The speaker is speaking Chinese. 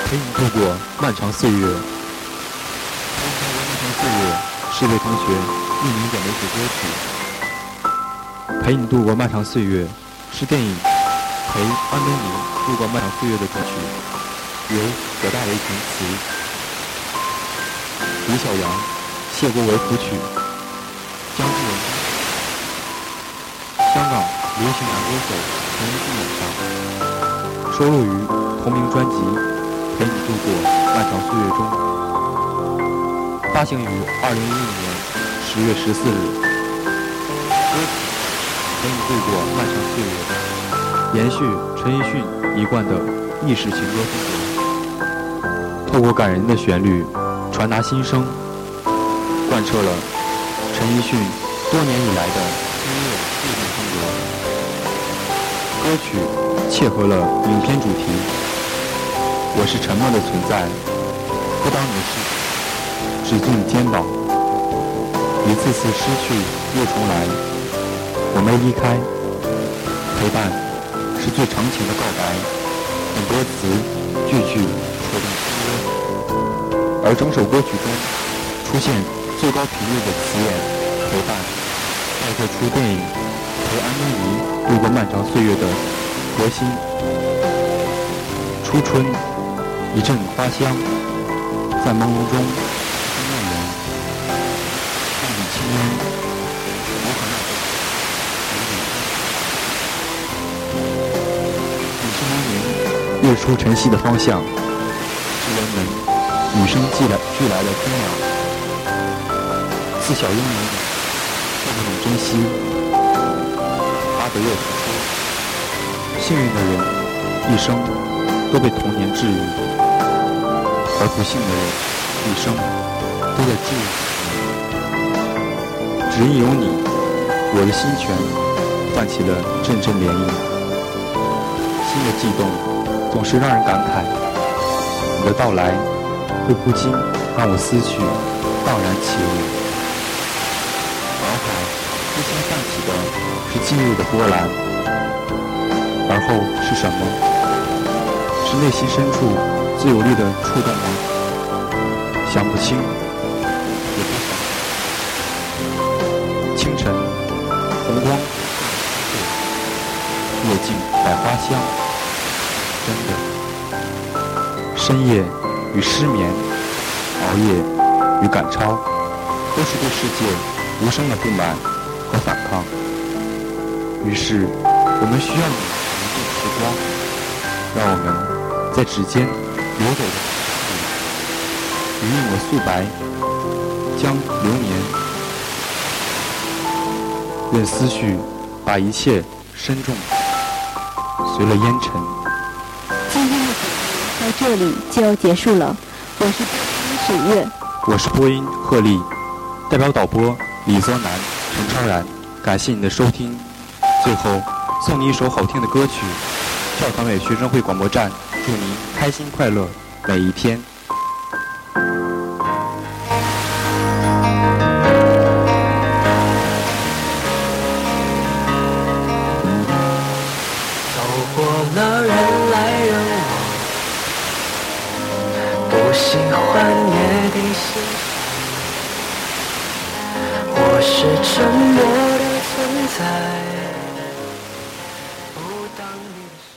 陪你度过漫长岁月。漫长岁月是位同学匿名点的一首歌曲。陪你度过漫长岁月是电影《陪安东尼度过漫长岁月》的歌曲，由葛大为填词，李小阳、谢国维谱曲，江志文香港流行男歌手陈奕迅演唱，收录于同名专辑《陪你度过漫长岁月》中，发行于2015年10月14日。歌曲陪你度过漫长岁月，延续陈奕迅一贯的意式情歌风格，透过感人的旋律传达心声，贯彻了陈奕迅多年以来的音乐律动风格。歌曲切合了影片主题，我是沉默的存在，不当你的事只做你肩膀，一次次失去又重来，我没离开，陪伴是最长情的告白，很多词句句戳动心窝，而整首歌曲中出现最高频率的词眼陪伴，带出电影陪安东尼度过漫长岁月的核心。初春一阵花香，在朦胧中蔓延，万里青烟，我可能你是茫年日出晨曦的方向，是人们与生俱来的天涯，自小拥有你却不懂珍惜，巴德又曾说，幸运的人一生都被童年治愈，而不幸的人一生都在治愈。只因有你，我的心泉泛起了阵阵涟漪，新的悸动总是让人感慨，你的到来会不禁让我思绪荡然起舞，脑海最先泛起的是记忆的波澜，而后是什么？是内心深处最有力的触动吗？想不清，也不想。清晨，红光，落尽百花香。真的，深夜与失眠，熬夜与赶超，都是对世界无声的不满和反抗。于是，我们需要你宁静时光，让我们在指尖流走的余韵我素白，将流年，任思绪把一切深重随了烟尘。 今天的节目到这里就要结束了，我是播音沈月， 我是播音贺丽，代表导播李泽南、陈超然，感谢你的收听。最后送你一首好听的歌曲，校团委学生会广播站祝您开心快乐每一天。 走过了人来人往，不喜欢也得欣赏，我是沉默的存在，不当你的事。